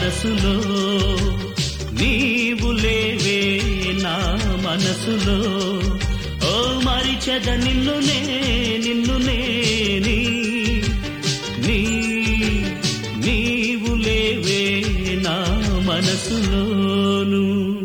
మనసులో నీవు లేవే నా మనసులో ఓ మరిచెద నిన్నునే నీవు లేవే నా మనసులోను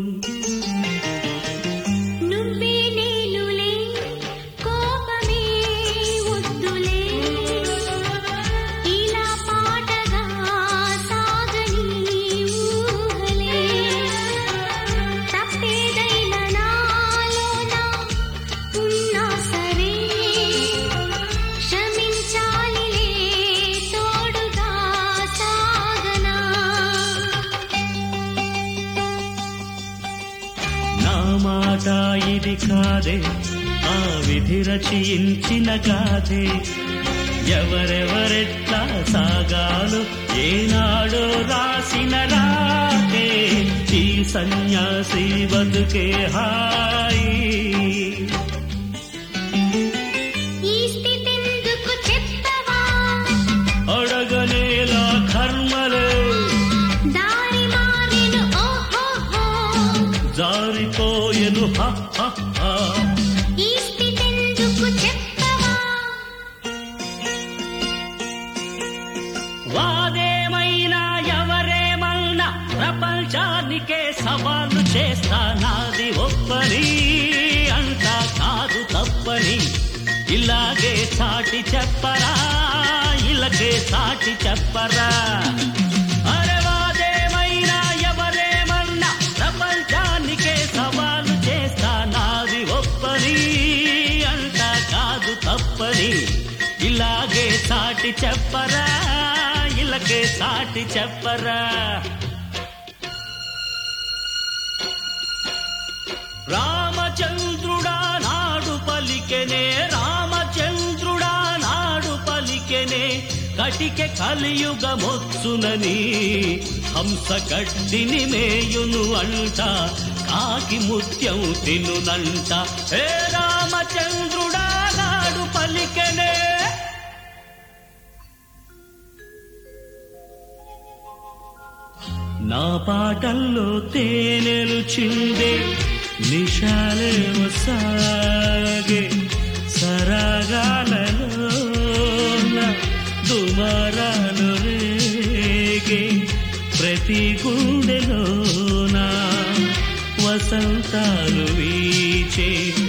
మాట ఇది కాదే ఆ విధి రచయించిన గాథే ఎవరెవరెట్లా సాగాలో ఏనాడో రాసిన రాతే ఈ సన్యాసి బతుకే హాయి అడగనేలా కర్మలే జారిపోయెను వాదేమైనా ఎవరేమైనా ప్రపంచానికే సవాలు చేస్తా నాది ఒప్పని అంతా కాదు తప్పని ఇలాగే సాటి చెప్పరా ఇలాగే సాటి చెప్పరా అరే వాదేమైనా ఎవరేమన్నా ప్రపంచానికే సవాలు చేస్తా నాది ఒప్పని అంతా కాదు తప్పని ఇలాగే సాటి చెప్పరా ఇలాగే సాటి చెప్పరా రామచంద్రుడా నాడు పలికెనే రామచంద్రుడా నాడు పలికెనే కటికె కలియుగమొచ్చునని హంస గడ్డిని మేయును అంట కాకి ముత్యం తినునంట హే రామచంద్రుడా నాడు పలికెనే నా పాటల్లో తేనెలు చిందే నిశాలే సాగే సరాగాలలో దుమారాలు రేగే ప్రతి గుండెలోన వసంతాలు వీచే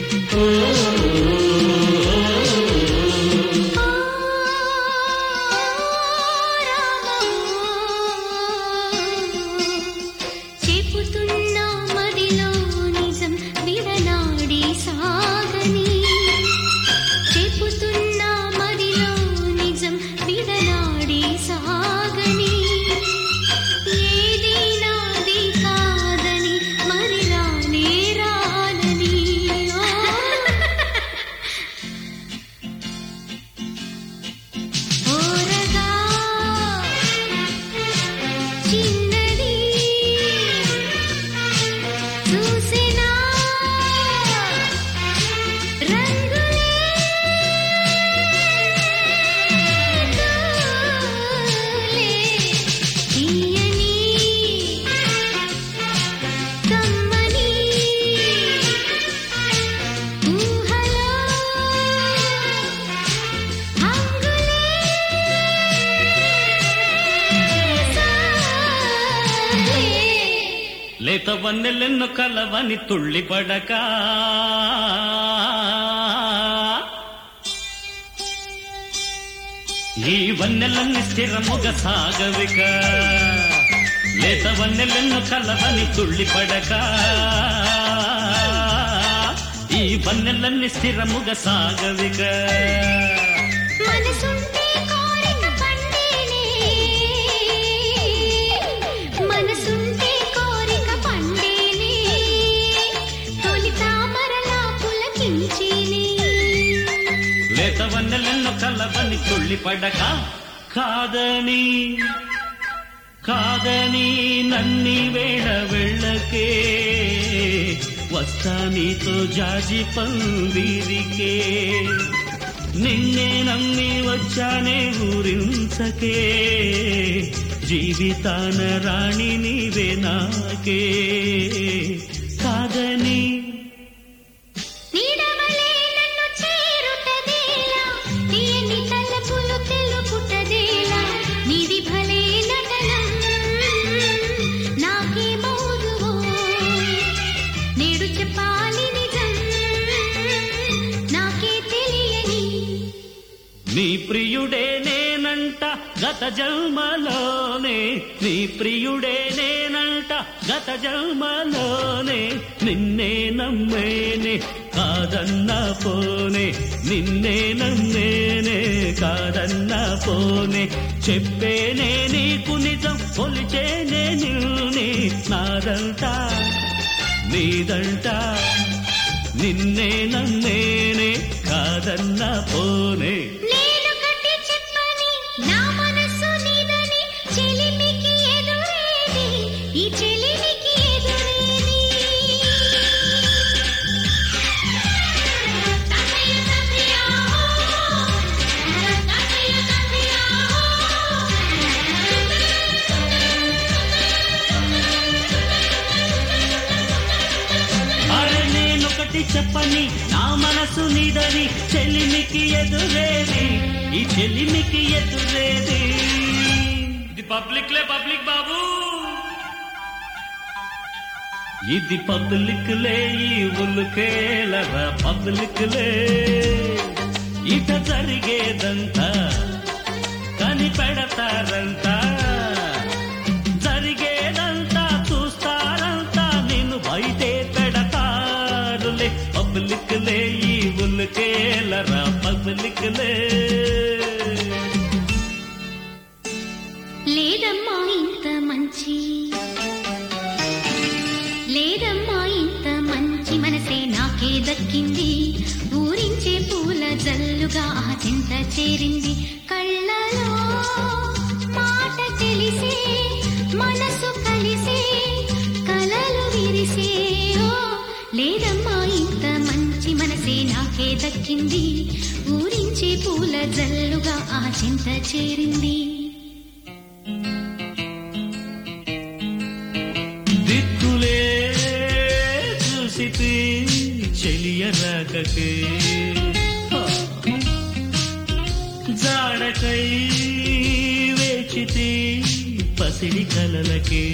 లేత వన్నెలెన్ను కలవని తుళ్ళిపడక ఈ వన్నెలన్నీ స్థిరముగ సాగవిక లేత వన్నెలెన్ను కలవని తుళ్ళిపడక ఈ వన్నెలన్నీ స్థిరముగ సాగవిక లేతవన్నెలెన్ను కలవని తుళ్ళిపడక కాదని కాదని నన్ని వేళ వెళ్ళకే వస్తా నీతో జాజి పందిరికే నిన్నే నమ్మి వచ్చానే ఊరించకే జీవితాన రాణి నీవే నాకే కాదని నీ ప్రియుడే నేనంట గత జన్మలోనే నీ ప్రియుడే నేనంట గత జన్మలోనే నిన్నే నమ్మేనే కాదన్నా పోనే నిన్నే నమ్మేనే కాదన్నా పోనే చెప్పేనే నీకు నిజం కొలిచేనే నిన్నే నాదంట నీదంట నిన్నే నమ్మేనే కాదన్నా పోనే చెప్పని నా మనసు నీదని చెలిమికి ఎదురేది ఈ చెలిమికి ఎదురేది ఇది పబ్లిక్ బాబు ఇది పబ్లిక్ లే ఈ ఉల్కేలరా పబ్లిక్ లే ఇట జరిగేదంతా కనిపెడతారంతా జరిగేదంతా చూస్తారంతా నిన్ను బయటే పబ్లిక్ లే ఈ ఉల్కేలరా పబ్లిక్ లే లేదమ్మా ఇంత మంచి లేదమ్మా ఇంత మంచి మనసే నాకే దక్కింది ఊరించే పూల జల్లుగా ఆ చింత చేరింది కళ్ళలో మాట తెలిసే మనసు కలిసే కలలు విరిసే లేదమ్మా ఇంత మంచి మనసే నాకే దక్కింది ఊరించే పూల జల్లుగా ఆ చింత చేరింది దిక్కులే చూసితే చెలియ రాకకే జాడకై వేచితే పసిడి కలలకే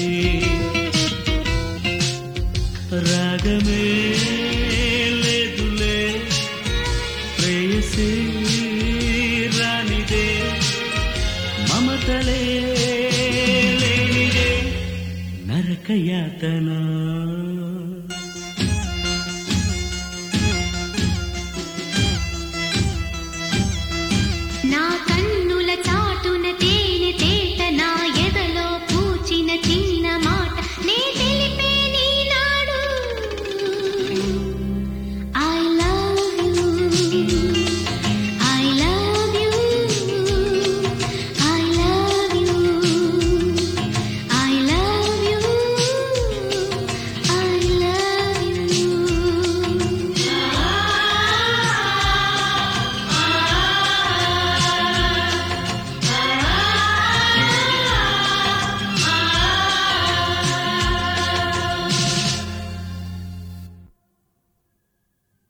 రాగమే లేదులే ప్రేయసి రానిదే మమతలే లేనిదే నరకయాతన